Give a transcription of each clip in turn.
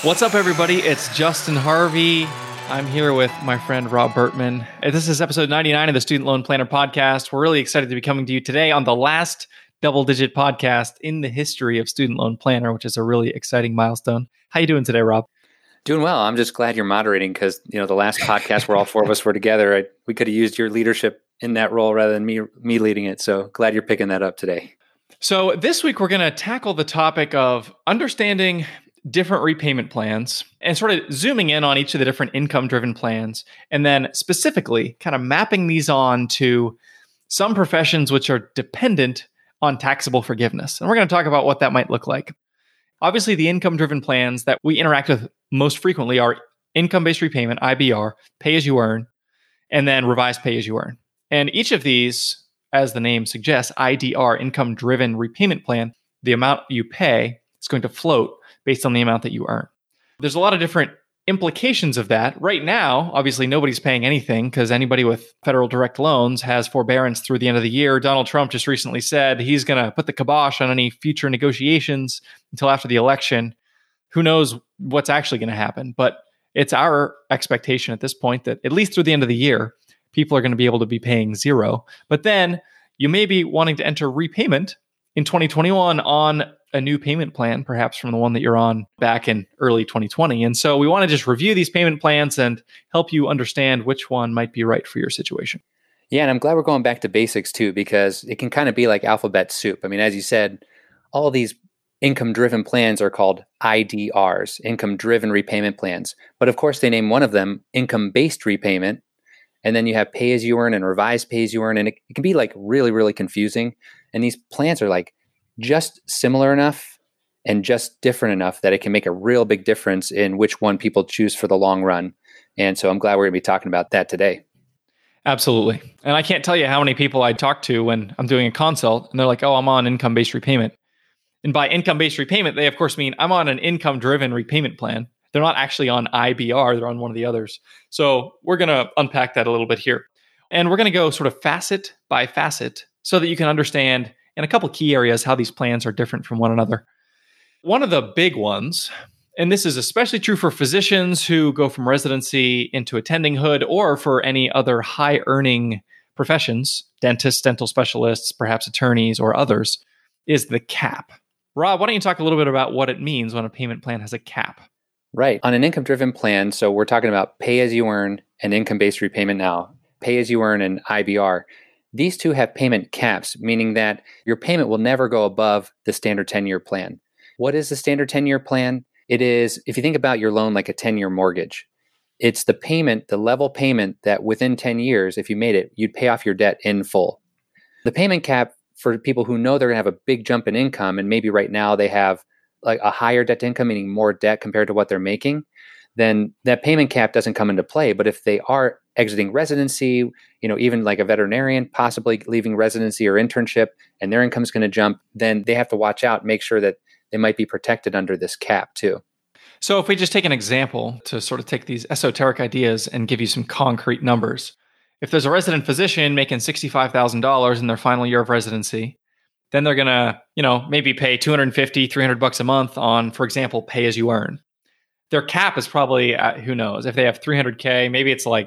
What's up, everybody? It's Justin Harvey. I'm here with my friend Rob Bertman. This is episode 99 of the Student Loan Planner podcast. We're really excited to be coming to you today on the last double-digit podcast in the history of Student Loan Planner, which is a really exciting milestone. How you doing today, Rob? Doing well. I'm just glad you're moderating because, the last podcast where all four of us were together, we could have used your leadership in that role rather than me leading it. So glad you're picking that up today. So this week, we're going to tackle the topic of understanding different repayment plans and sort of zooming in on each of the different income-driven plans, and then specifically kind of mapping these on to some professions which are dependent on taxable forgiveness. And we're going to talk about what that might look like. Obviously, the income-driven plans that we interact with most frequently are income-based repayment, IBR, pay-as-you-earn, and then revised pay-as-you-earn. And each of these, as the name suggests, IDR, income-driven repayment plan, the amount you pay is going to float based on the amount that you earn. There's a lot of different implications of that. Right now, obviously, nobody's paying anything because anybody with federal direct loans has forbearance through the end of the year. Donald Trump just recently said he's going to put the kibosh on any future negotiations until after the election. Who knows what's actually going to happen? But it's our expectation at this point that at least through the end of the year, people are going to be able to be paying zero. But then you may be wanting to enter repayment in 2021 on a new payment plan, perhaps from the one that you're on back in early 2020. And so we want to just review these payment plans and help you understand which one might be right for your situation. Yeah, and I'm glad we're going back to basics too, because it can kind of be like alphabet soup. I mean, as you said, all these income-driven plans are called IDRs, income-driven repayment plans. But of course, they name one of them income-based repayment. And then you have pay-as-you-earn and revised pay-as-you-earn. And it can be like really, really confusing. And these plans are like just similar enough and just different enough that it can make a real big difference in which one people choose for the long run. And so I'm glad we're going to be talking about that today. Absolutely. And I can't tell you how many people I talk to when I'm doing a consult and they're like, oh, I'm on income-based repayment. And by income-based repayment, they of course mean I'm on an income-driven repayment plan. They're not actually on IBR, they're on one of the others. So we're going to unpack that a little bit here. And we're going to go sort of facet by facet so that you can understand in a couple key areas how these plans are different from one another. One of the big ones, and this is especially true for physicians who go from residency into attendinghood or for any other high-earning professions, dentists, dental specialists, perhaps attorneys or others, is the cap. Rob, why don't you talk a little bit about what it means when a payment plan has a cap? Right. On an income-driven plan, so we're talking about pay-as-you-earn and income-based repayment now, pay-as-you-earn and IBR. These two have payment caps, meaning that your payment will never go above the standard 10-year plan. What is the standard 10-year plan? It is, if you think about your loan like a 10-year mortgage, it's the payment, the level payment that within 10 years, if you made it, you'd pay off your debt in full. The payment cap for people who know they're going to have a big jump in income, and maybe right now they have like a higher debt to income, meaning more debt compared to what they're making, then that payment cap doesn't come into play. But if they are exiting residency, even like a veterinarian, possibly leaving residency or internship, and their income is going to jump, then they have to watch out, make sure that they might be protected under this cap too. So if we just take an example to sort of take these esoteric ideas and give you some concrete numbers. If there's a resident physician making $65,000 in their final year of residency, then they're going to, maybe pay $250, $300 a month on, for example, pay as you earn. Their cap is probably, who knows, if they have $300K, maybe it's like,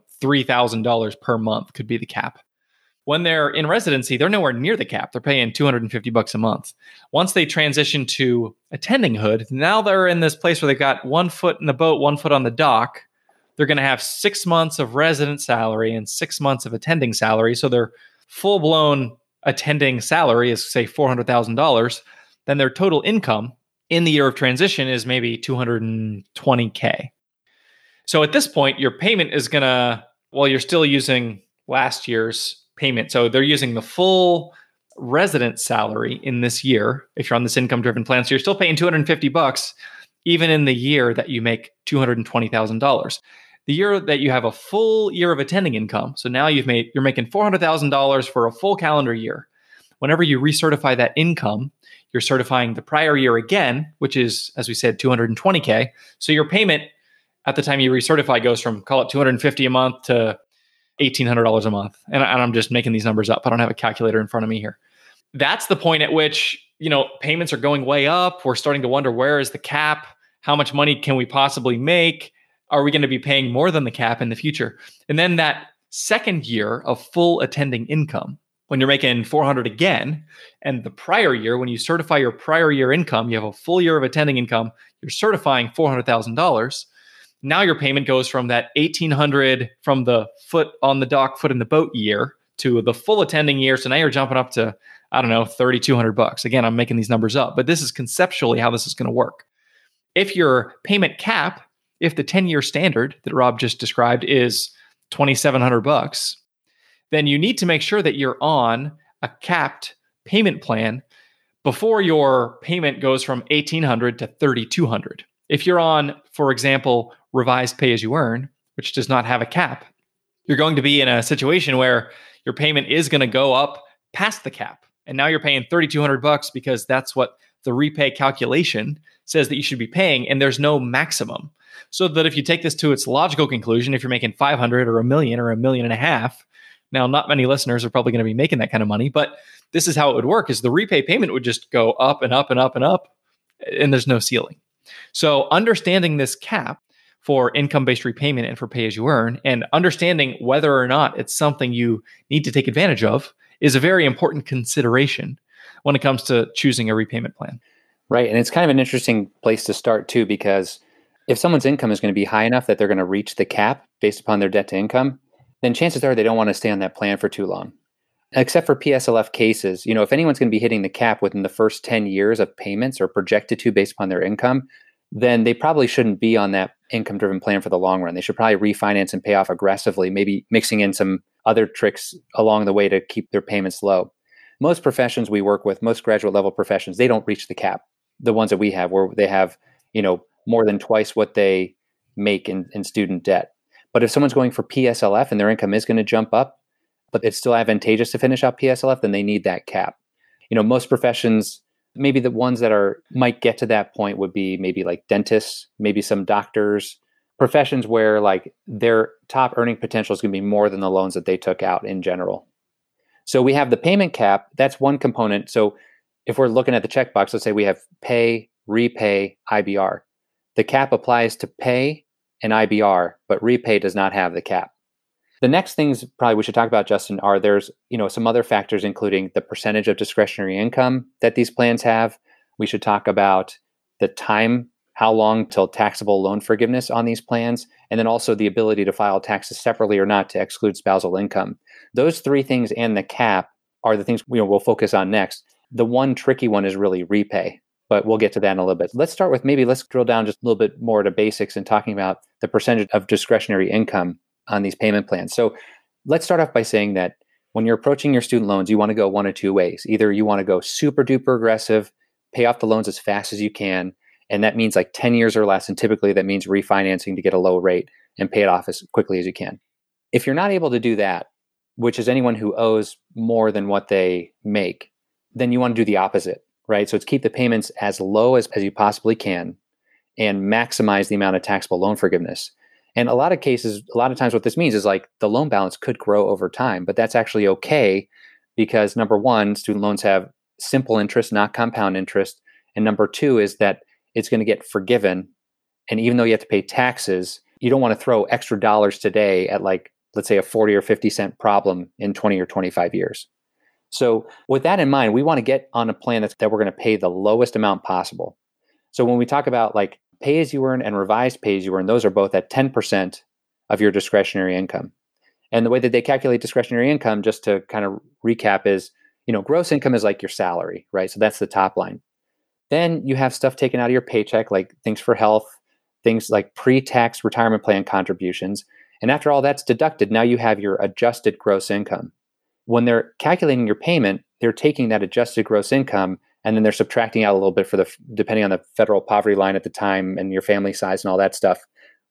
$3,000 per month could be the cap. When they're in residency, they're nowhere near the cap. They're paying $250 a month. Once they transition to attendinghood, now they're in this place where they've got 1 foot in the boat, 1 foot on the dock. They're going to have 6 months of resident salary and 6 months of attending salary. So their full-blown attending salary is, say, $400,000. Then their total income in the year of transition is maybe $220K. So at this point, your payment is going to, you're still using last year's payment. So they're using the full resident salary in this year, if you're on this income-driven plan. So you're still paying $250, even in the year that you make $220,000. The year that you have a full year of attending income, so now you're making $400,000 for a full calendar year. Whenever you recertify that income, you're certifying the prior year again, which is, as we said, $220K. So your payment at the time you recertify goes from, call it $250 a month to $1,800 a month. And I'm just making these numbers up. I don't have a calculator in front of me here. That's the point at which, payments are going way up. We're starting to wonder, where is the cap? How much money can we possibly make? Are we going to be paying more than the cap in the future? And then that second year of full attending income, when you're making 400 again, and the prior year, when you certify your prior year income, you have a full year of attending income, you're certifying $400,000. Now your payment goes from that 1,800 from the foot on the dock, foot in the boat year to the full attending year. So now you're jumping up to, I don't know, $3,200. Again, I'm making these numbers up, but this is conceptually how this is going to work. If your payment cap, if the 10-year standard that Rob just described is $2,700, then you need to make sure that you're on a capped payment plan before your payment goes from $1,800 to $3,200. If you're on, for example, revised pay as you earn, which does not have a cap, you're going to be in a situation where your payment is going to go up past the cap. And now you're paying $3,200 because that's what the repay calculation says that you should be paying, and there's no maximum. So that if you take this to its logical conclusion, if you're making 500 or $1 million or $1.5 million, now not many listeners are probably going to be making that kind of money, but this is how it would work: is the repay payment would just go up and up and up and up, and there's no ceiling. So understanding this cap for income-based repayment and for pay-as-you-earn, and understanding whether or not it's something you need to take advantage of, is a very important consideration when it comes to choosing a repayment plan. Right. And it's kind of an interesting place to start too, because if someone's income is going to be high enough that they're going to reach the cap based upon their debt to income, then chances are they don't want to stay on that plan for too long. Except for PSLF cases, if anyone's going to be hitting the cap within the first 10 years of payments or projected to based upon their income, then they probably shouldn't be on that income-driven plan for the long run. They should probably refinance and pay off aggressively, maybe mixing in some other tricks along the way to keep their payments low. Most professions we work with, most graduate level professions, they don't reach the cap. The ones that we have where they have, more than twice what they make in student debt. But if someone's going for PSLF and their income is going to jump up, but it's still advantageous to finish out PSLF, then they need that cap. Most professions, maybe the ones that might get to that point would be maybe like dentists, maybe some doctors, professions where like their top earning potential is going to be more than the loans that they took out in general. So we have the payment cap. That's one component. So if we're looking at the checkbox, let's say we have pay, repay, IBR. The cap applies to pay and IBR, but repay does not have the cap. The next things probably we should talk about, Justin, are there's some other factors, including the percentage of discretionary income that these plans have. We should talk about the time, how long till taxable loan forgiveness on these plans, and then also the ability to file taxes separately or not to exclude spousal income. Those three things and the cap are the things we'll focus on next. The one tricky one is really repay, but we'll get to that in a little bit. Let's start with let's drill down just a little bit more to basics and talking about the percentage of discretionary income on these payment plans. So let's start off by saying that when you're approaching your student loans, you want to go one of two ways. Either you want to go super duper aggressive, pay off the loans as fast as you can, and that means like 10 years or less, and typically that means refinancing to get a low rate and pay it off as quickly as you can. If you're not able to do that, which is anyone who owes more than what they make, then you want to do the opposite, right? So it's keep the payments as low as you possibly can and maximize the amount of taxable loan forgiveness. And a lot of times what this means is like the loan balance could grow over time, but that's actually okay because number one, student loans have simple interest, not compound interest. And number two is that it's going to get forgiven. And even though you have to pay taxes, you don't want to throw extra dollars today at like, let's say a 40 or 50 cent problem in 20 or 25 years. So with that in mind, we want to get on a plan that we're going to pay the lowest amount possible. So when we talk about like pay as you earn and revised pay as you earn, those are both at 10% of your discretionary income. And the way that they calculate discretionary income, just to kind of recap, is, gross income is like your salary, right? So that's the top line. Then you have stuff taken out of your paycheck, like things for health, things like pre-tax retirement plan contributions. And after all that's deducted, now you have your adjusted gross income. When they're calculating your payment, they're taking that adjusted gross income and then they're subtracting out a little bit depending on the federal poverty line at the time and your family size and all that stuff.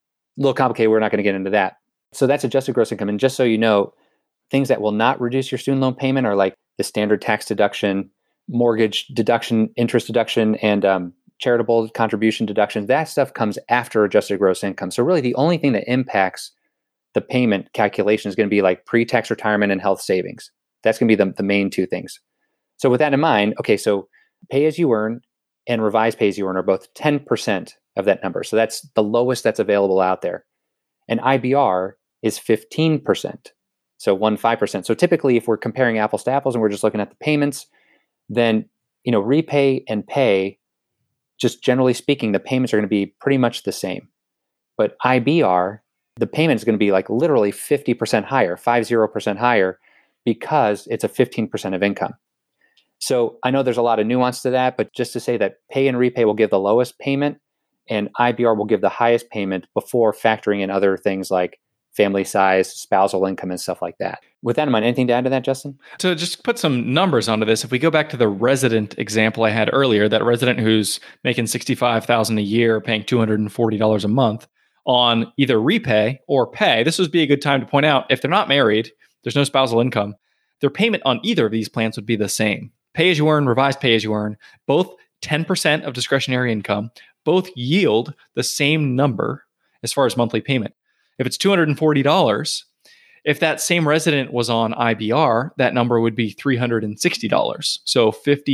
A little complicated. We're not going to get into that. So that's adjusted gross income. And just so you know, things that will not reduce your student loan payment are like the standard tax deduction, mortgage deduction, interest deduction, and charitable contribution deduction. That stuff comes after adjusted gross income. So really the only thing that impacts the payment calculation is going to be like pre-tax retirement and health savings. That's going to be the main two things. So with that in mind, okay, so pay as you earn and revised pay as you earn are both 10% of that number. So that's the lowest that's available out there. And IBR is 15%. So 15%. So typically if we're comparing apples to apples and we're just looking at the payments, then, repay and pay, just generally speaking, the payments are going to be pretty much the same. But IBR, the payment is going to be like literally 50% higher, 50% higher, because it's a 15% of income. So I know there's a lot of nuance to that, but just to say that pay and repay will give the lowest payment and IBR will give the highest payment before factoring in other things like family size, spousal income, and stuff like that. With that in mind, anything to add to that, Justin? To just put some numbers onto this, if we go back to the resident example I had earlier, that resident who's making $65,000 a year, paying $240 a month on either repay or pay, this would be a good time to point out, if they're not married, there's no spousal income, their payment on either of these plans would be the same. Pay as you earn, revised pay as you earn, both 10% of discretionary income, both yield the same number as far as monthly payment. If it's $240, if that same resident was on IBR, that number would be $360. So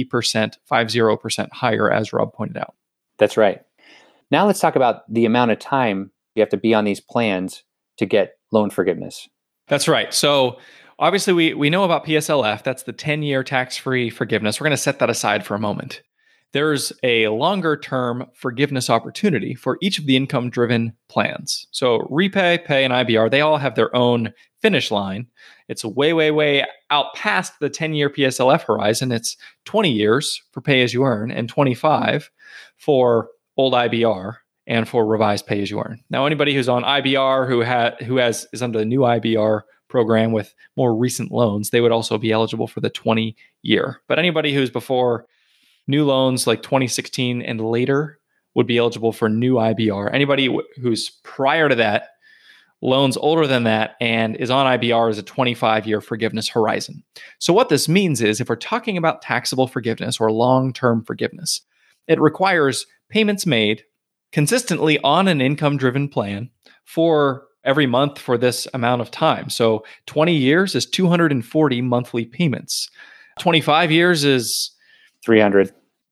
50% higher, as Rob pointed out. That's right. Now let's talk about the amount of time you have to be on these plans to get loan forgiveness. That's right. So obviously we know about PSLF. That's the 10-year tax-free forgiveness. We're going to set that aside for a moment. There's a longer-term forgiveness opportunity for each of the income-driven plans. So repay, pay, and IBR, they all have their own finish line. It's way, way, way out past the 10-year PSLF horizon. It's 20 years for pay as you earn and 25 for old IBR and for revised pay as you earn. Now, anybody who's on IBR who is under the new IBR program with more recent loans, they would also be eligible for the 20-year. But anybody who's before new loans like 2016 and later would be eligible for new IBR. Anybody who's prior to that, loans older than that, and is on IBR is a 25-year forgiveness horizon. So what this means is if we're talking about taxable forgiveness or long-term forgiveness, it requires payments made consistently on an income-driven plan for every month for this amount of time. So 20 years is 240 monthly payments. 25 years is 300.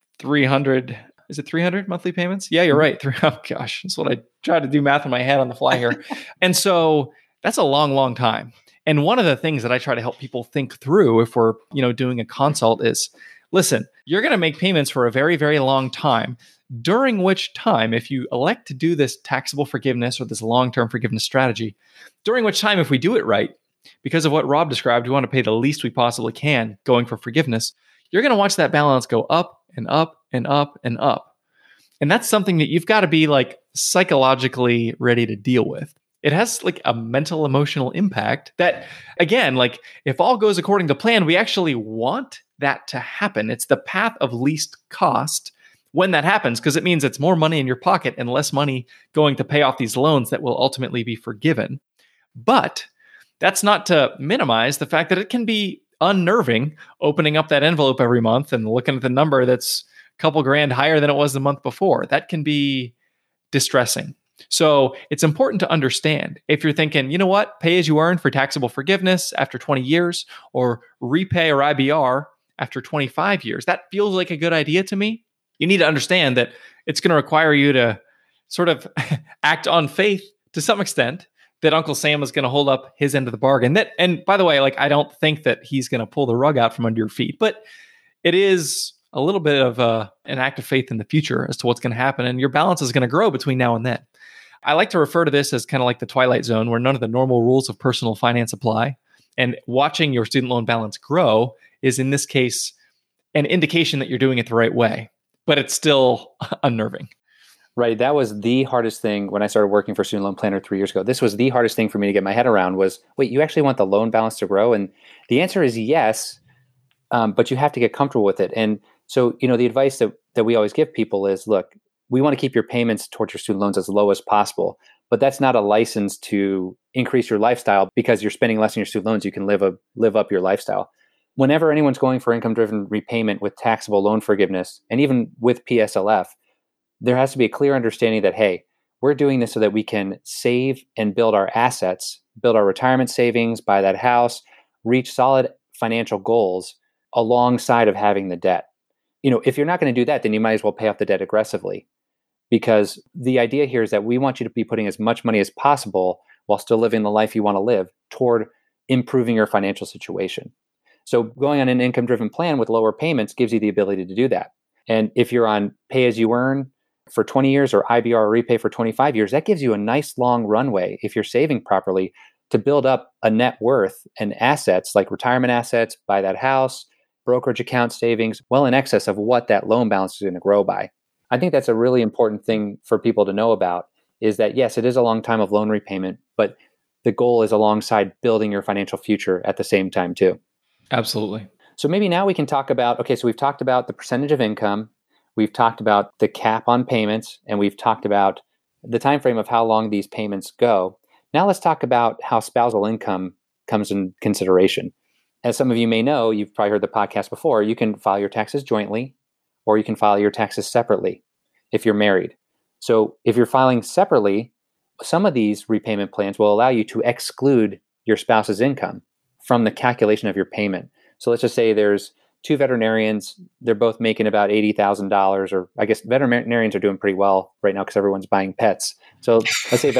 Is it 300 monthly payments? Yeah, you're right. Oh gosh, that's what I tried to do math in my head on the fly here. And so that's a long, long time. And one of the things that I try to help people think through if we're, doing a consult is, listen, you're going to make payments for a very, very long time, during which time, if you elect to do this taxable forgiveness or this long-term forgiveness strategy, during which time, if we do it right, because of what Rob described, we want to pay the least we possibly can going for forgiveness, you're going to watch that balance go up and up and up and up. And that's something that you've got to be like psychologically ready to deal with. It has like a mental, emotional impact that, again, like if all goes according to plan, we actually want that to happen. It's the path of least cost when that happens, because it means it's more money in your pocket and less money going to pay off these loans that will ultimately be forgiven. But that's not to minimize the fact that it can be unnerving opening up that envelope every month and looking at the number that's a couple grand higher than it was the month before. That can be distressing. So it's important to understand if you're thinking, you know what, pay as you earn for taxable forgiveness after 20 years or repay or IBR after 25 years. That feels like a good idea to me. You need to understand that it's going to require you to sort of act on faith to some extent that Uncle Sam is going to hold up his end of the bargain. And by the way, like I don't think that he's going to pull the rug out from under your feet, but it is a little bit of an act of faith in the future as to what's going to happen, and your balance is going to grow between now and then. I like to refer to this as kind of like the Twilight Zone, where none of the normal rules of personal finance apply, and watching your student loan balance grow is, in this case, an indication that you're doing it the right way, but it's still unnerving. Right. That was the hardest thing when I started working for Student Loan Planner 3 years ago. This was the hardest thing for me to get my head around was, wait, you actually want the loan balance to grow? And the answer is yes, but you have to get comfortable with it. And so, the advice that we always give people is, look, we want to keep your payments towards your student loans as low as possible, but that's not a license to increase your lifestyle because you're spending less on your student loans. You can live up your lifestyle. Whenever anyone's going for income-driven repayment with taxable loan forgiveness, and even with PSLF, there has to be a clear understanding that, hey, we're doing this so that we can save and build our assets, build our retirement savings, buy that house, reach solid financial goals alongside of having the debt. If you're not going to do that, then you might as well pay off the debt aggressively. because the idea here is that we want you to be putting as much money as possible while still living the life you want to live toward improving your financial situation. So going on an income-driven plan with lower payments gives you the ability to do that. And if you're on pay-as-you-earn for 20 years or IBR or repay for 25 years, that gives you a nice long runway if you're saving properly to build up a net worth and assets like retirement assets, buy that house, brokerage account savings, well in excess of what that loan balance is going to grow by. I think that's a really important thing for people to know about is that, yes, it is a long time of loan repayment, but the goal is alongside building your financial future at the same time too. Absolutely. So maybe now we can talk about, okay, so we've talked about the percentage of income, we've talked about the cap on payments, and we've talked about the time frame of how long these payments go. Now let's talk about how spousal income comes in consideration. As some of you may know, you've probably heard the podcast before, you can file your taxes jointly or you can file your taxes separately if you're married. So if you're filing separately, some of these repayment plans will allow you to exclude your spouse's income from the calculation of your payment. So let's just say there's two veterinarians, they're both making about $80,000, or I guess veterinarians are doing pretty well right now because everyone's buying pets. So let's say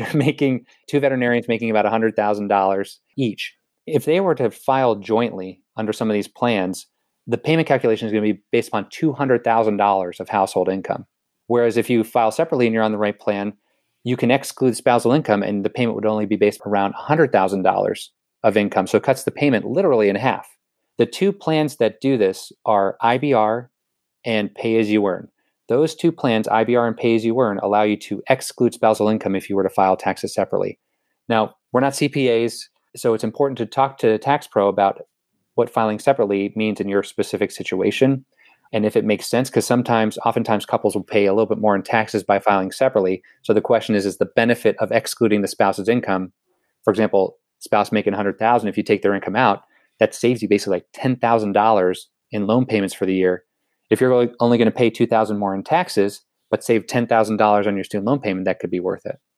two veterinarians making about $100,000 each. If they were to file jointly under some of these plans, the payment calculation is going to be based upon $200,000 of household income. Whereas if you file separately and you're on the right plan, you can exclude spousal income and the payment would only be based around $100,000 of income. So it cuts the payment literally in half. The two plans that do this are IBR and pay-as-you-earn. Those two plans, IBR and pay-as-you-earn, allow you to exclude spousal income if you were to file taxes separately. Now, we're not CPAs, so it's important to talk to a tax pro about what filing separately means in your specific situation and if it makes sense, because oftentimes couples will pay a little bit more in taxes by filing separately. So the question is the benefit of excluding the spouse's income, for example, spouse making $100,000, if you take their income out, that saves you basically like $10,000 in loan payments for the year. If you're only going to pay $2,000 more in taxes, but save $10,000 on your student loan payment, that could be worth it.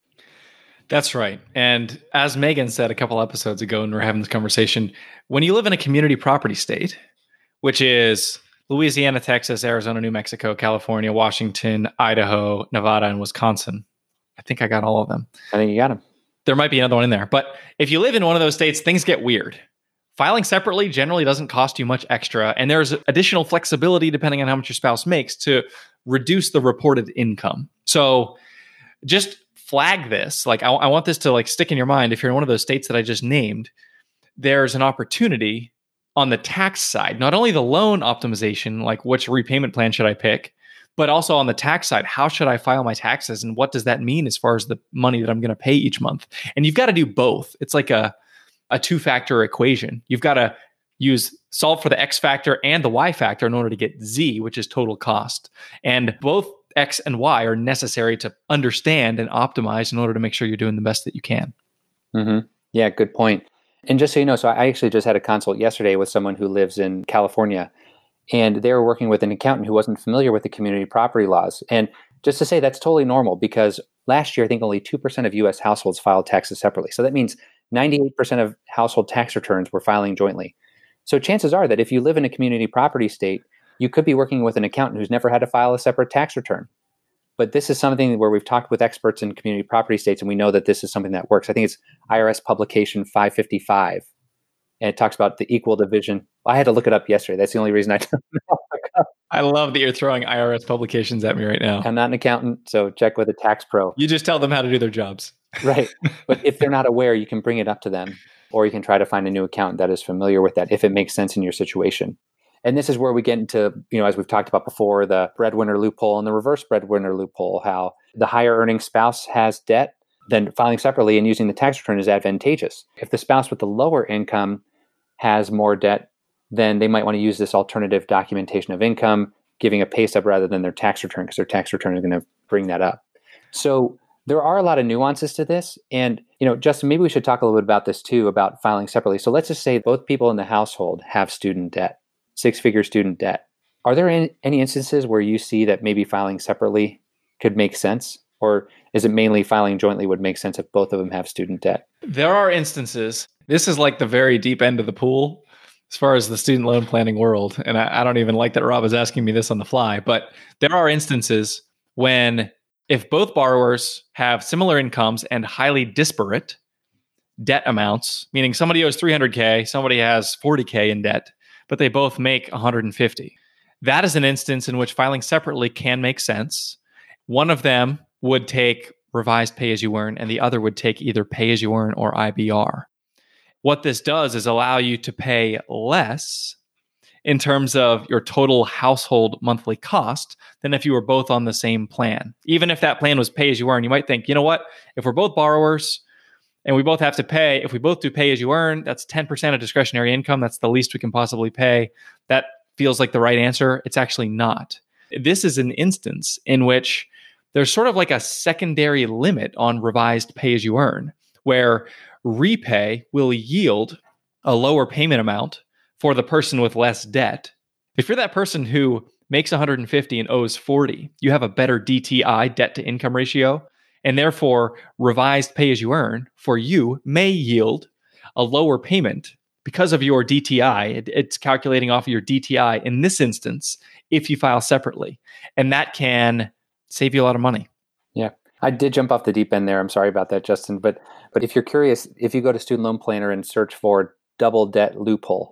That's right. And as Megan said a couple episodes ago when we were having this conversation, when you live in a community property state, which is Louisiana, Texas, Arizona, New Mexico, California, Washington, Idaho, Nevada, and Wisconsin. I think I got all of them. I think you got them. There might be another one in there. But if you live in one of those states, things get weird. Filing separately generally doesn't cost you much extra. And there's additional flexibility depending on how much your spouse makes to reduce the reported income. So just flag this. Like I want this to like stick in your mind. If you're in one of those states that I just named, there's an opportunity on the tax side, not only the loan optimization, like which repayment plan should I pick, but also on the tax side, how should I file my taxes and what does that mean as far as the money that I'm going to pay each month? And you've got to do both. It's like a two-factor equation. You've got to solve for the X factor and the Y factor in order to get Z, which is total cost. And both X and Y are necessary to understand and optimize in order to make sure you're doing the best that you can. Mm-hmm. Yeah, good point. And just so you know, so I actually just had a consult yesterday with someone who lives in California, and they were working with an accountant who wasn't familiar with the community property laws. And just to say that's totally normal because last year, I think only 2% of U.S. households filed taxes separately. So that means 98% of household tax returns were filing jointly. So chances are that if you live in a community property state, you could be working with an accountant who's never had to file a separate tax return. But this is something where we've talked with experts in community property states, and we know that this is something that works. I think it's IRS publication 555, and it talks about the equal division. I had to look it up yesterday. That's the only reason I don't know. I love that you're throwing IRS publications at me right now. I'm not an accountant, so check with a tax pro. You just tell them how to do their jobs. Right. But if they're not aware, you can bring it up to them, or you can try to find a new accountant that is familiar with that if it makes sense in your situation. And this is where we get into, as we've talked about before, the breadwinner loophole and the reverse breadwinner loophole, how the higher earning spouse has debt, then filing separately and using the tax return is advantageous. If the spouse with the lower income has more debt, then they might want to use this alternative documentation of income, giving a pay stub rather than their tax return, because their tax return is going to bring that up. So there are a lot of nuances to this. And, Justin, maybe we should talk a little bit about this too, about filing separately. So let's just say both people in the household have student debt. Six-figure student debt. Are there any instances where you see that maybe filing separately could make sense? Or is it mainly filing jointly would make sense if both of them have student debt? There are instances. This is like the very deep end of the pool as far as the student loan planning world. And I don't even like that Rob is asking me this on the fly, but there are instances if both borrowers have similar incomes and highly disparate debt amounts, meaning somebody owes 300K, somebody has 40K in debt, but they both make 150. That is an instance in which filing separately can make sense. One of them would take revised pay-as-you-earn, and the other would take either pay-as-you-earn or IBR. What this does is allow you to pay less in terms of your total household monthly cost than if you were both on the same plan. Even if that plan was pay-as-you-earn, you might think, you know what? If we're both borrowers and we both have to pay, if we both do pay-as-you-earn, that's 10% of discretionary income. That's the least we can possibly pay. That feels like the right answer. It's actually not. This is an instance in which there's sort of like a secondary limit on revised pay-as-you-earn, where repay will yield a lower payment amount for the person with less debt. If you're that person who makes 150 and owes 40, you have a better DTI, debt to income ratio, and therefore revised pay-as-you-earn for you may yield a lower payment because of your DTI. It's calculating off of your DTI in this instance if you file separately. And that can save you a lot of money. Yeah. I did jump off the deep end there. I'm sorry about that, Justin. But if you're curious, if you go to Student Loan Planner and search for double debt loophole,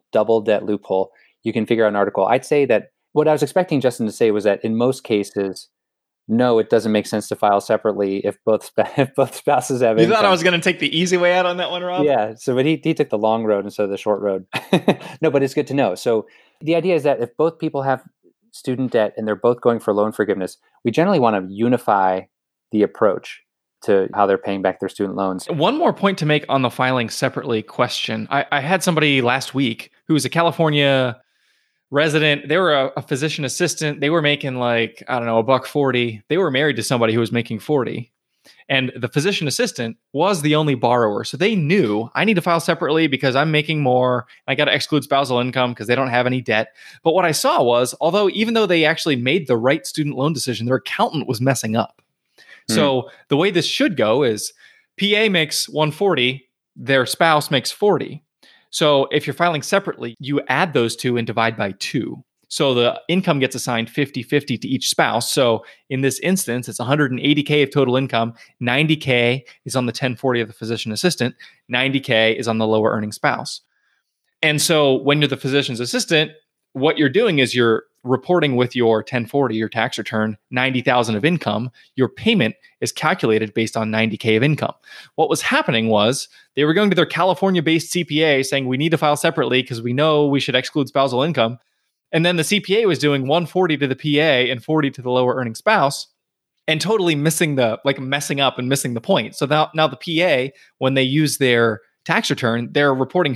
you can figure out an article. I'd say that what I was expecting Justin to say was that in most cases, no, it doesn't make sense to file separately if both spouses have income. You thought I was going to take the easy way out on that one, Rob? Yeah. So, but he took the long road instead of the short road. No, but it's good to know. So the idea is that if both people have student debt and they're both going for loan forgiveness, we generally want to unify the approach to how they're paying back their student loans. One more point to make on the filing separately question. I had somebody last week who was a California resident. They were a physician assistant. They were making like, I don't know, $140. They were married to somebody who was making 40. And the physician assistant was the only borrower. So they knew I need to file separately because I'm making more. I got to exclude spousal income because they don't have any debt. But what I saw was, even though they actually made the right student loan decision, their accountant was messing up. So the way this should go is PA makes 140, their spouse makes 40. So if you're filing separately, you add those two and divide by 2. So the income gets assigned 50-50 to each spouse. So in this instance, it's 180K of total income. 90K is on the 1040 of the physician assistant. 90K is on the lower earning spouse. And so when you're the physician's assistant, what you're doing is you're reporting with your 1040, your tax return, 90,000 of income. Your payment is calculated based on 90K of income. What was happening was they were going to their California-based CPA saying, we need to file separately because we know we should exclude spousal income. And then the CPA was doing 140 to the PA and 40 to the lower earning spouse and totally messing up and missing the point. So now the PA, when they use their tax return, they're reporting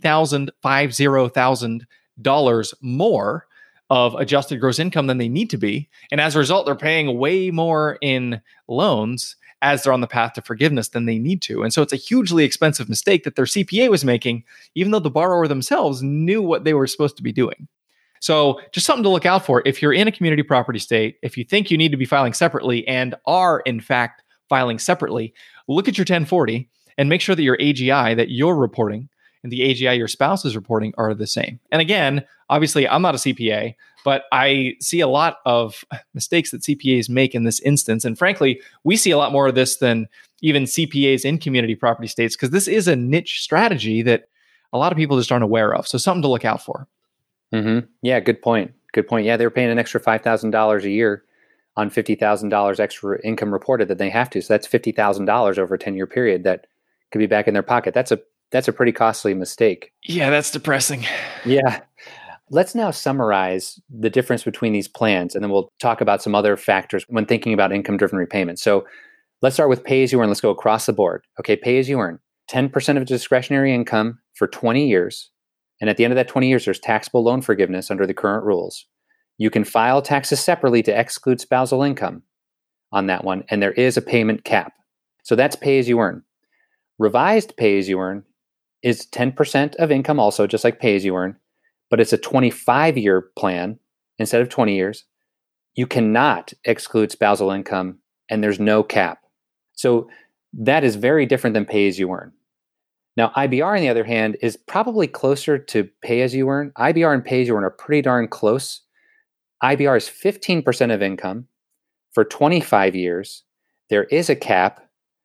$50,000 more of adjusted gross income than they need to be. And as a result, they're paying way more in loans as they're on the path to forgiveness than they need to. And so it's a hugely expensive mistake that their CPA was making, even though the borrower themselves knew what they were supposed to be doing. So just something to look out for. If you're in a community property state, if you think you need to be filing separately and are in fact filing separately, look at your 1040 and make sure that your AGI that you're reporting and the AGI your spouse is reporting are the same. And again, obviously, I'm not a CPA, but I see a lot of mistakes that CPAs make in this instance. And frankly, we see a lot more of this than even CPAs in community property states, because this is a niche strategy that a lot of people just aren't aware of. So something to look out for. Mm-hmm. Yeah, good point. Yeah, they were paying an extra $5,000 a year on $50,000 extra income reported that they have to. So that's $50,000 over a 10-year period that could be back in their pocket. That's a pretty costly mistake. Yeah, that's depressing. Yeah. Let's now summarize the difference between these plans, and then we'll talk about some other factors when thinking about income-driven repayment. So let's start with pay-as-you-earn. Let's go across the board. Okay, pay-as-you-earn, 10% of discretionary income for 20 years. And at the end of that 20 years, there's taxable loan forgiveness under the current rules. You can file taxes separately to exclude spousal income on that one, and there is a payment cap. So that's pay-as-you-earn. Revised pay-as-you-earn is 10% of income also, just like pay-as-you-earn, but it's a 25-year plan instead of 20 years. You cannot exclude spousal income, and there's no cap. So that is very different than pay-as-you-earn. Now, IBR, on the other hand, is probably closer to pay-as-you-earn. IBR and pay-as-you-earn are pretty darn close. IBR is 15% of income For 25 years, there is a cap,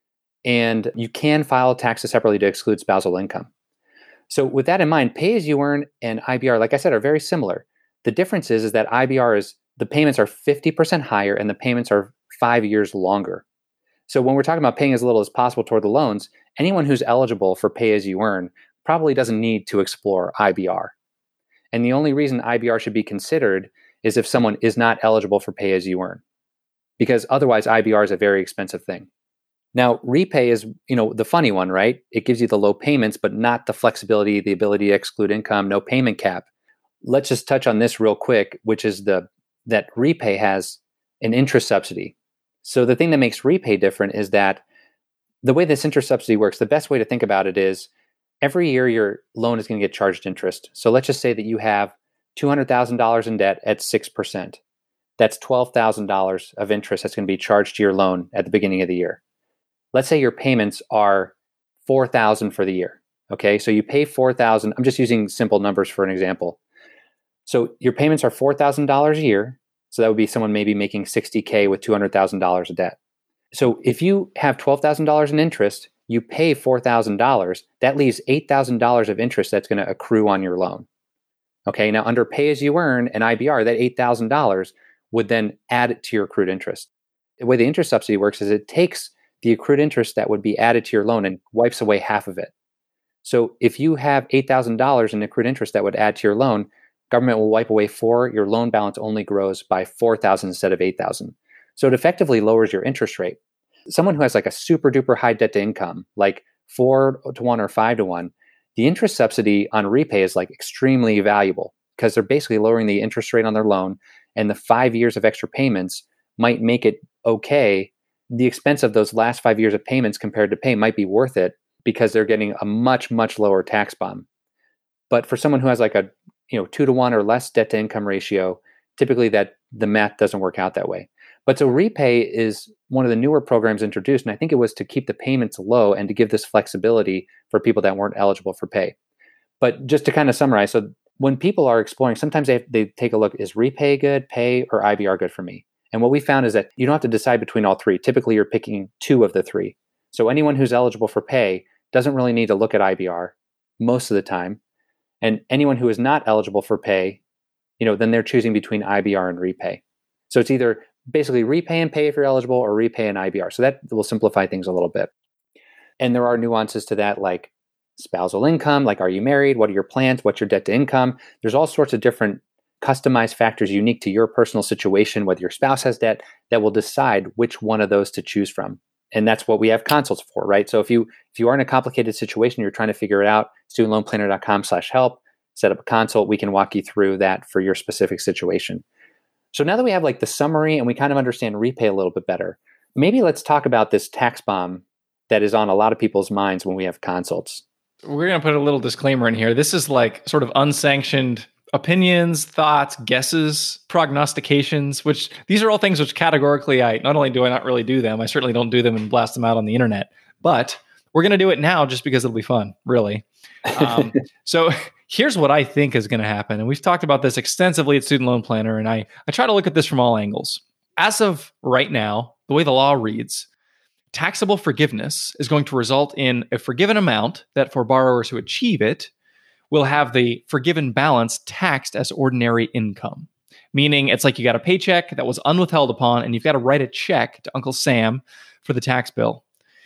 and you can file taxes separately to exclude spousal income. So with that in mind, pay-as-you-earn and IBR, like I said, are very similar. The difference is that IBR is the payments are 50% higher and the payments are 5 years longer. So when we're talking about paying as little as possible toward the loans, anyone who's eligible for pay-as-you-earn probably doesn't need to explore IBR. And the only reason IBR should be considered is if someone is not eligible for pay-as-you-earn, because otherwise IBR is a very expensive thing. Now, repay is, the funny one, right? It gives you the low payments, but not the flexibility, the ability to exclude income, no payment cap. Let's just touch on this real quick, which is that repay has an interest subsidy. So the thing that makes repay different is that the way this interest subsidy works, the best way to think about it is every year your loan is going to get charged interest. So let's just say that you have $200,000 in debt at 6%. That's $12,000 of interest that's going to be charged to your loan at the beginning of the year. Let's say your payments are $4,000 for the year. Okay, so you pay $4,000. I'm just using simple numbers for an example. So your payments are $4,000 a year. So that would be someone maybe making $60K with $200,000 of debt. So if you have $12,000 in interest, you pay $4,000. That leaves $8,000 of interest that's going to accrue on your loan. Okay, now under pay-as-you-earn and IBR, that $8,000 would then add it to your accrued interest. The way the interest subsidy works is it takes the accrued interest that would be added to your loan and wipes away half of it. So if you have $8,000 in accrued interest that would add to your loan, government will wipe away your loan balance only grows by $4,000 instead of $8,000. So it effectively lowers your interest rate. Someone who has like a super duper high debt to income, like 4-to-1 or 5-to-1, the interest subsidy on repay is like extremely valuable because they're basically lowering the interest rate on their loan, and the 5 years of extra payments might make it okay. The expense of those last 5 years of payments compared to pay might be worth it because they're getting a much, much lower tax bomb. But for someone who has like a 2-to-1 or less debt to income ratio, typically that the math doesn't work out that way. But so repay is one of the newer programs introduced, and I think it was to keep the payments low and to give this flexibility for people that weren't eligible for pay. But just to kind of summarize, so when people are exploring, sometimes they take a look, is repay good, pay, or IBR good for me? And what we found is that you don't have to decide between all three. Typically, you're picking two of the three. So anyone who's eligible for pay doesn't really need to look at IBR most of the time. And anyone who is not eligible for pay, then they're choosing between IBR and repay. So it's either basically repay and pay if you're eligible, or repay and IBR. So that will simplify things a little bit. And there are nuances to that, like spousal income, like are you married? What are your plans? What's your debt to income? There's all sorts of different customized factors unique to your personal situation, whether your spouse has debt, that will decide which one of those to choose from. And that's what we have consults for, right? So if you are in a complicated situation, you're trying to figure it out, studentloanplanner.com/help, set up a consult. We can walk you through that for your specific situation. So now that we have like the summary and we kind of understand repay a little bit better, maybe let's talk about this tax bomb that is on a lot of people's minds when we have consults. We're going to put a little disclaimer in here. This is like sort of unsanctioned opinions, thoughts, guesses, prognostications, which these are all things which categorically not only do I not really do them, I certainly don't do them and blast them out on the internet, but we're going to do it now just because it'll be fun, really. So here's what I think is going to happen. And we've talked about this extensively at Student Loan Planner, and I try to look at this from all angles. As of right now, the way the law reads, taxable forgiveness is going to result in a forgiven amount that for borrowers who achieve it will have the forgiven balance taxed as ordinary income. Meaning it's like you got a paycheck that was unwithheld upon, and you've got to write a check to Uncle Sam for the tax bill.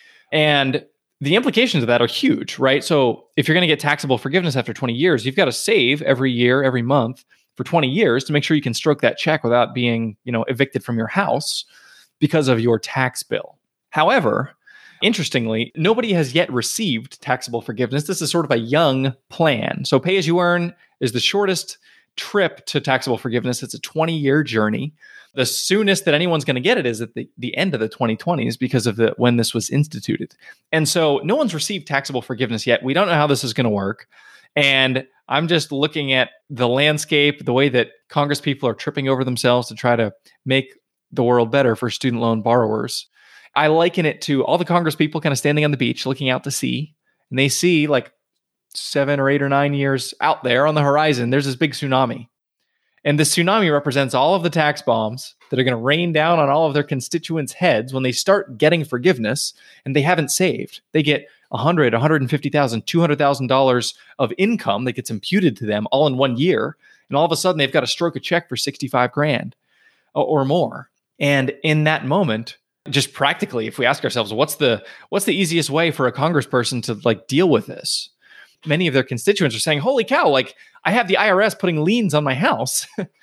And the implications of that are huge, right? So if you're going to get taxable forgiveness after 20 years, you've got to save every year, every month for 20 years to make sure you can stroke that check without being, evicted from your house because of your tax bill. However, interestingly, nobody has yet received taxable forgiveness. This is sort of a young plan. So pay as you earn is the shortest trip to taxable forgiveness. It's a 20-year journey. The soonest that anyone's going to get it is at the end of the 2020s because of when this was instituted. And so no one's received taxable forgiveness yet. We don't know how this is going to work. And I'm just looking at the landscape, the way that Congress people are tripping over themselves to try to make the world better for student loan borrowers. I liken it to all the Congress people kind of standing on the beach looking out to sea, and they see like 7 or 8 or 9 years out there on the horizon, there's this big tsunami. And the tsunami represents all of the tax bombs that are going to rain down on all of their constituents' heads when they start getting forgiveness and they haven't saved. They get $100,000, $150,000, $200,000 of income that gets imputed to them all in 1 year. And all of a sudden they've got to stroke a check for 65 grand or more. And in that moment, just practically, if we ask ourselves, what's the easiest way for a congressperson to like deal with this? Many of their constituents are saying, holy cow, like I have the IRS putting liens on my house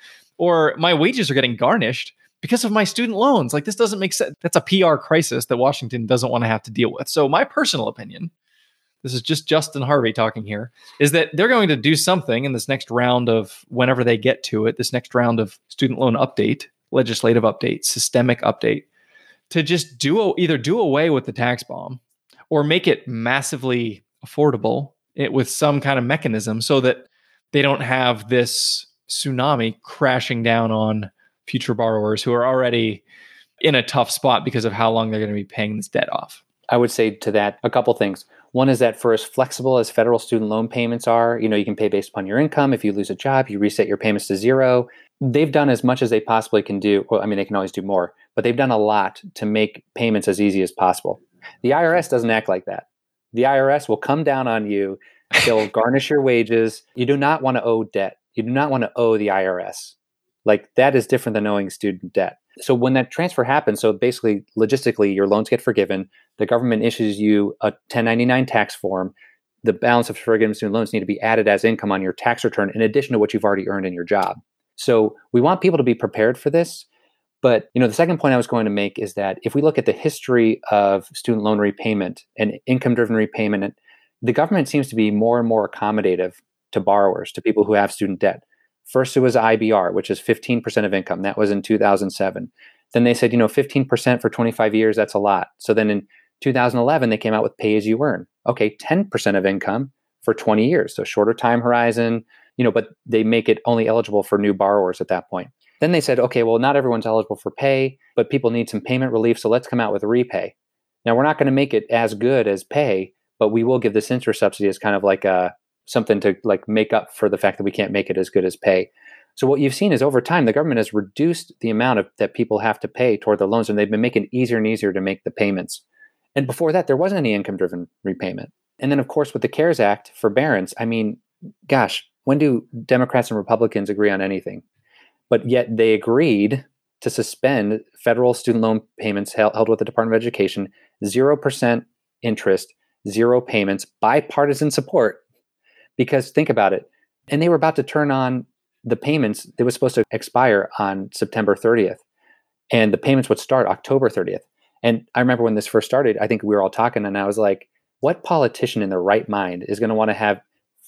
or my wages are getting garnished because of my student loans. Like this doesn't make sense. That's a PR crisis that Washington doesn't want to have to deal with. So my personal opinion, this is just Justin Harvey talking here, is that they're going to do something in this next round of whenever they get to it, this next round of student loan update, legislative update, systemic update, to just either do away with the tax bomb or make it massively affordable with some kind of mechanism so that they don't have this tsunami crashing down on future borrowers who are already in a tough spot because of how long they're going to be paying this debt off. I would say to that a couple things. One is that for as flexible as federal student loan payments are, you can pay based upon your income. If you lose a job, you reset your payments to zero. They've done as much as they possibly can do. Well, I mean, they can always do more, but they've done a lot to make payments as easy as possible. The IRS doesn't act like that. The IRS will come down on you. They'll garnish your wages. You do not want to owe debt. You do not want to owe the IRS. Like that is different than owing student debt. So when that transfer happens, so basically logistically, your loans get forgiven. The government issues you a 1099 tax form. The balance of forgiven student loans need to be added as income on your tax return in addition to what you've already earned in your job. So we want people to be prepared for this. But the second point I was going to make is that if we look at the history of student loan repayment and income-driven repayment, the government seems to be more and more accommodative to borrowers, to people who have student debt. First, it was IBR, which is 15% of income. That was in 2007. Then they said, 15% for 25 years, that's a lot. So then in 2011, they came out with pay as you earn. Okay, 10% of income for 20 years. So shorter time horizon, but they make it only eligible for new borrowers at that point. Then they said, okay, well, not everyone's eligible for pay, but people need some payment relief. So let's come out with repay. Now, we're not going to make it as good as pay, but we will give this interest subsidy as kind of like something to like make up for the fact that we can't make it as good as pay. So what you've seen is over time, the government has reduced the amount that people have to pay toward the loans, and they've been making it easier and easier to make the payments. And before that, there wasn't any income-driven repayment. And then, of course, with the CARES Act forbearance, I mean, gosh, when do Democrats and Republicans agree on anything? But yet they agreed to suspend federal student loan payments held with the Department of Education, 0% interest, zero payments, bipartisan support. Because think about it. And they were about to turn on the payments. They were supposed to expire on September 30th. And the payments would start October 30th. And I remember when this first started, I think we were all talking and I was like, what politician in their right mind is going to want to have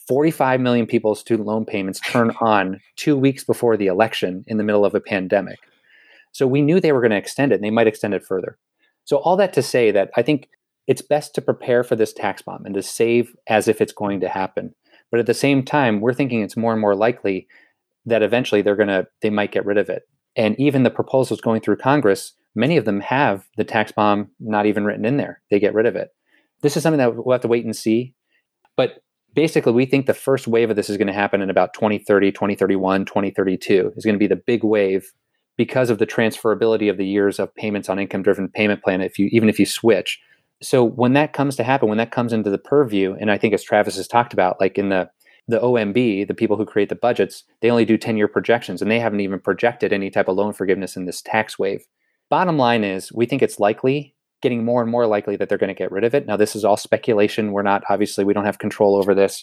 45 million people's student loan payments turn on 2 weeks before the election in the middle of a pandemic? So we knew they were going to extend it and they might extend it further. So all that to say that I think it's best to prepare for this tax bomb and to save as if it's going to happen. But at the same time, we're thinking it's more and more likely that eventually they might get rid of it. And even the proposals going through Congress, many of them have the tax bomb not even written in there. They get rid of it. This is something that we'll have to wait and see. But basically, we think the first wave of this is going to happen in about 2030, 2031, 2032 is going to be the big wave because of the transferability of the years of payments on income-driven payment plan, even if you switch. So when that comes to happen, when that comes into the purview, and I think as Travis has talked about, like in the OMB, the people who create the budgets, they only do 10-year projections, and they haven't even projected any type of loan forgiveness in this tax wave. Bottom line is, we think it's likely, getting more and more likely that they're going to get rid of it. Now, this is all speculation. We don't have control over this.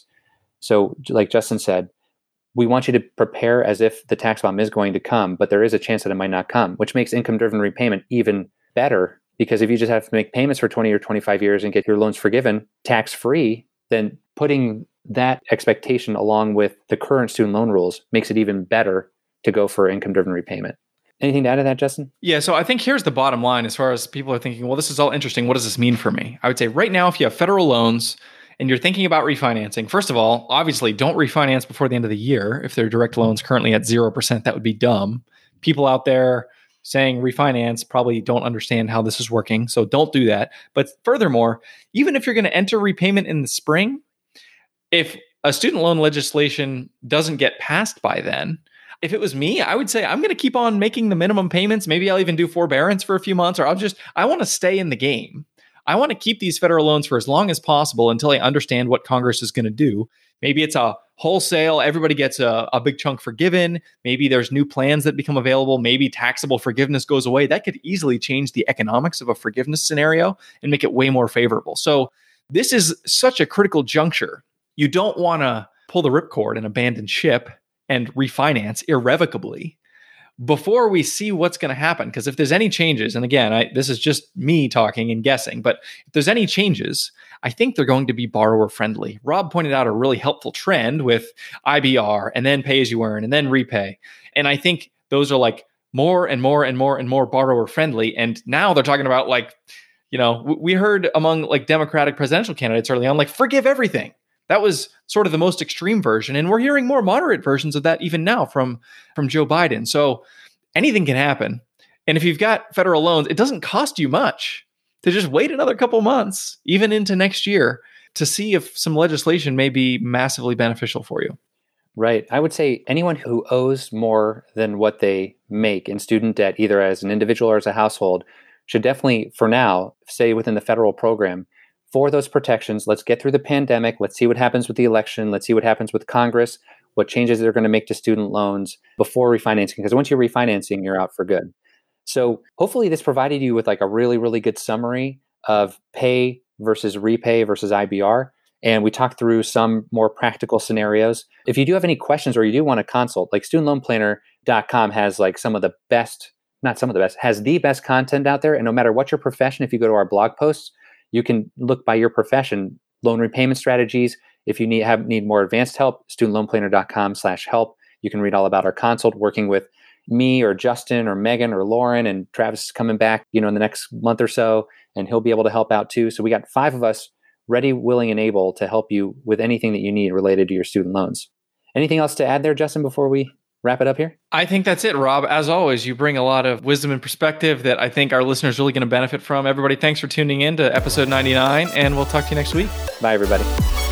So like Justin said, we want you to prepare as if the tax bomb is going to come, but there is a chance that it might not come, which makes income-driven repayment even better. Because if you just have to make payments for 20 or 25 years and get your loans forgiven tax-free, then putting that expectation along with the current student loan rules makes it even better to go for income-driven repayment. Anything to add to that, Justin? Yeah, so I think here's the bottom line as far as people are thinking, well, this is all interesting. What does this mean for me? I would say right now, if you have federal loans and you're thinking about refinancing, first of all, obviously don't refinance before the end of the year. If they're direct loans currently at 0%, that would be dumb. People out there saying refinance probably don't understand how this is working. So don't do that. But furthermore, even if you're going to enter repayment in the spring, if a student loan legislation doesn't get passed by then, If it was me, I would say I'm going to keep on making the minimum payments. Maybe I'll even do forbearance for a few months, or I want to stay in the game. I want to keep these federal loans for as long as possible until I understand what Congress is going to do. Maybe it's a wholesale, everybody gets a big chunk forgiven. Maybe there's new plans that become available. Maybe taxable forgiveness goes away. That could easily change the economics of a forgiveness scenario and make it way more favorable. So this is such a critical juncture. You don't want to pull the ripcord and abandon ship and refinance irrevocably before we see what's going to happen. Because if there's any changes, and again, this is just me talking and guessing, but if there's any changes, I think they're going to be borrower friendly. Rob pointed out a really helpful trend with IBR and then pay as you earn and then repay. And I think those are like more and more and more and more borrower friendly. And now they're talking about we heard among like Democratic presidential candidates early on, like forgive everything. That was sort of the most extreme version. And we're hearing more moderate versions of that even now from Joe Biden. So anything can happen. And if you've got federal loans, it doesn't cost you much to just wait another couple months, even into next year, to see if some legislation may be massively beneficial for you. Right. I would say anyone who owes more than what they make in student debt, either as an individual or as a household, should definitely, for now, stay within the federal program. For those protections, let's get through the pandemic. Let's see what happens with the election. Let's see what happens with Congress, what changes they're going to make to student loans before refinancing. Because once you're refinancing, you're out for good. So hopefully this provided you with like a really, really good summary of pay versus repay versus IBR. And we talked through some more practical scenarios. If you do have any questions or you do want to consult, like studentloanplanner.com has like some of the best, not some of the best, has the best content out there. And no matter what your profession, if you go to our blog posts, you can look by your profession, loan repayment strategies. If you need more advanced help, studentloanplanner.com/help. You can read all about our consult, working with me or Justin or Megan or Lauren, and Travis is coming back, in the next month or so, and he'll be able to help out too. So we got 5 of us ready, willing, and able to help you with anything that you need related to your student loans. Anything else to add there, Justin, before we wrap it up here? I think that's it, Rob. As always, you bring a lot of wisdom and perspective that I think our listeners are really going to benefit from. Everybody, thanks for tuning in to episode 99, and we'll talk to you next week. Bye, everybody.